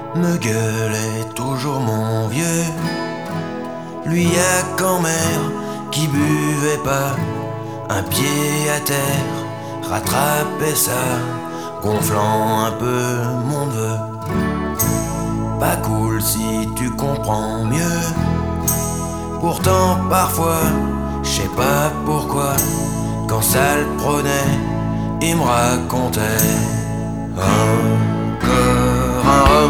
me gueulait toujours mon vieux. Lui à grand-mère qui buvait pas, un pied à terre, rattrapait ça, gonflant un peu mon neveu. Pas cool si tu comprends mieux. Pourtant parfois, je sais pas pourquoi, quand ça le prenait, il me racontait encore un roman.